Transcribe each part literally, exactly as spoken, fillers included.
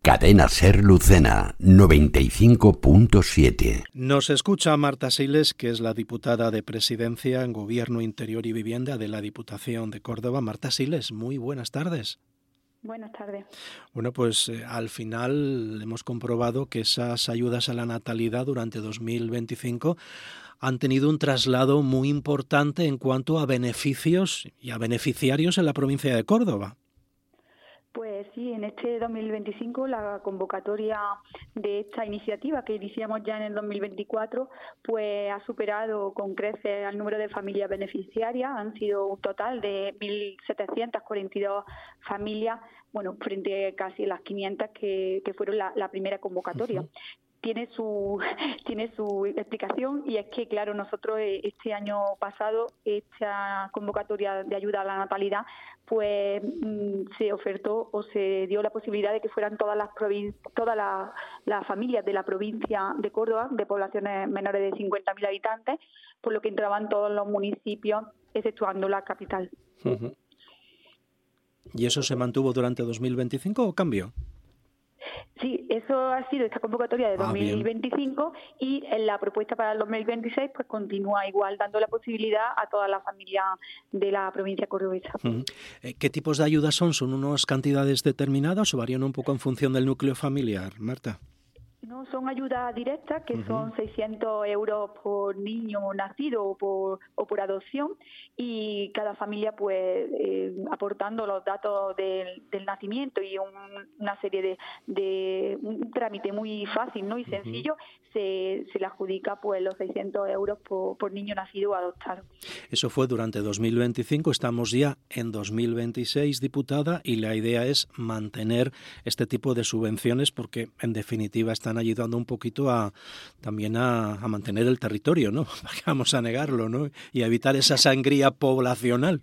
Cadena Ser Lucena, noventa y cinco punto siete. Nos escucha Marta Siles, que es la diputada de Presidencia en Gobierno, Interior y Vivienda de la Diputación de Córdoba. Marta Siles, muy buenas tardes. Buenas tardes. Bueno, pues eh, al final hemos comprobado que esas ayudas a la natalidad durante dos mil veinticinco han tenido un traslado muy importante en cuanto a beneficios y a beneficiarios en la provincia de Córdoba. Pues sí, en este dos mil veinticinco la convocatoria de esta iniciativa que iniciamos ya en el dos mil veinticuatro pues ha superado con creces al número de familias beneficiarias. Han sido un total de mil setecientas cuarenta y dos familias, bueno, frente a casi las quinientas que, que fueron la, la primera convocatoria. Uh-huh. Tiene su tiene su explicación, y es que, claro, nosotros este año pasado, esta convocatoria de ayuda a la natalidad, pues se ofertó o se dio la posibilidad de que fueran todas las provin- todas las, las familias de la provincia de Córdoba, de poblaciones menores de cincuenta mil habitantes, por lo que entraban todos los municipios, exceptuando la capital. Uh-huh. ¿Y eso se mantuvo durante dos mil veinticinco o cambió? Sí, eso ha sido esta convocatoria de dos mil veinticinco, ah, y en la propuesta para el dos mil veintiséis pues continúa igual, dando la posibilidad a todas las familias de la provincia cordobesa. Uh-huh. ¿Qué tipos de ayudas son? ¿Son unas cantidades determinadas o varían un poco en función del núcleo familiar, Marta? No, son ayudas directas, que uh-huh. son seiscientos euros por niño nacido o por, o por adopción, y cada familia pues eh, aportando los datos del, del nacimiento y un, una serie de, de un trámite muy fácil, ¿no? y sencillo, uh-huh. se, se le adjudica pues los seiscientos euros por, por niño nacido o adoptado. Eso fue durante dos mil veinticinco, estamos ya en dos mil veintiséis, diputada, y la idea es mantener este tipo de subvenciones porque en definitiva están ayudando un poquito a también a, a mantener el territorio, ¿no? Vamos a negarlo, ¿no? Y a evitar esa sangría poblacional.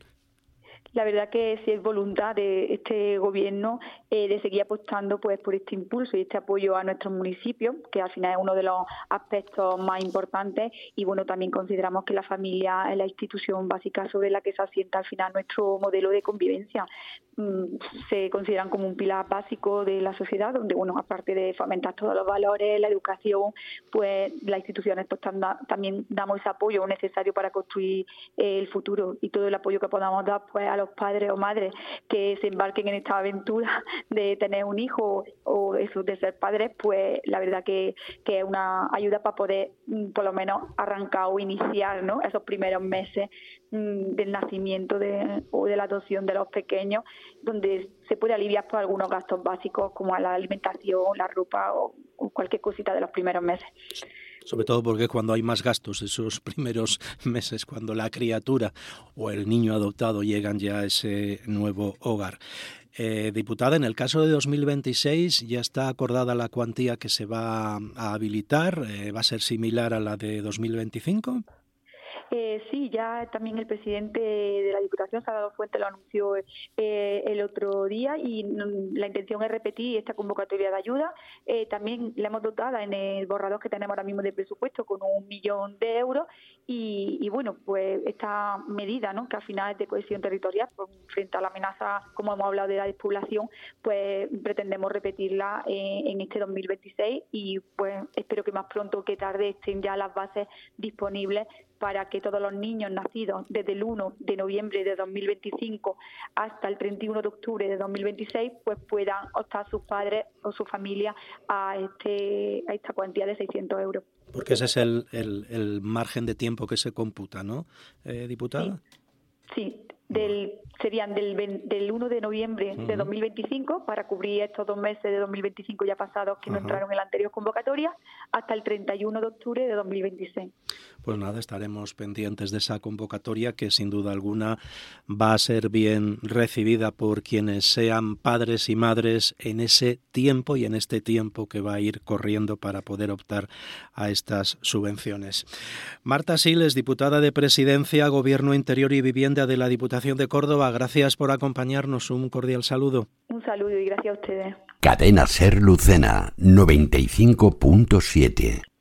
La verdad que sí es voluntad de este gobierno eh, de seguir apostando pues por este impulso y este apoyo a nuestros municipios, que al final es uno de los aspectos más importantes, y bueno, también consideramos que la familia es la institución básica sobre la que se asienta al final nuestro modelo de convivencia. Mm, se consideran como un pilar básico de la sociedad, donde bueno, aparte de fomentar todos los valores, la educación, pues las instituciones pues, también damos ese apoyo necesario para construir eh, el futuro, y todo el apoyo que podamos dar pues a los padres o madres que se embarquen en esta aventura de tener un hijo o eso de ser padres, pues la verdad que, que es una ayuda para poder por lo menos arrancar o iniciar, ¿no? esos primeros meses mmm, del nacimiento de, o de la adopción de los pequeños, donde se puede aliviar por algunos gastos básicos como la alimentación, la ropa o, o cualquier cosita de los primeros meses. Sobre todo porque cuando hay más gastos esos primeros meses, cuando la criatura o el niño adoptado llegan ya a ese nuevo hogar. Eh, diputada, en el caso de dos mil veintiséis ya está acordada la cuantía que se va a habilitar, eh, ¿va a ser similar a la de dos mil veinticinco? Eh, sí, ya también el presidente de la Diputación, Salvador Fuentes, lo anunció eh, el otro día, y mm, la intención es repetir esta convocatoria de ayuda. Eh, también la hemos dotado en el borrador que tenemos ahora mismo de presupuesto con un millón de euros, y, y bueno, pues esta medida, ¿no? que al final es de cohesión territorial, pues, frente a la amenaza, como hemos hablado, de la despoblación, pues pretendemos repetirla en, en este dos mil veintiséis, y pues espero que más pronto que tarde estén ya las bases disponibles para que todos los niños nacidos desde el uno de noviembre de dos mil veinticinco hasta el treinta y uno de octubre de dos mil veintiséis pues puedan optar sus padres o su familia a este a esta cuantía de seiscientos euros. Porque ese es el, el, el margen de tiempo que se computa, ¿no, eh, diputada? Sí, sí. Del, serían del, del uno de noviembre uh-huh. de dos mil veinticinco, para cubrir estos dos meses de dos mil veinticinco ya pasados que uh-huh. no entraron en la anterior convocatoria, hasta el treinta y uno de octubre de dos mil veintiséis. Pues nada, estaremos pendientes de esa convocatoria, que sin duda alguna va a ser bien recibida por quienes sean padres y madres en ese tiempo y en este tiempo que va a ir corriendo para poder optar a estas subvenciones. Marta Siles, diputada de Presidencia, Gobierno, Interior y Vivienda de la Diputación de Córdoba, gracias por acompañarnos. Un cordial saludo. Un saludo y gracias a ustedes. Cadena Ser Lucena, noventa y cinco punto siete.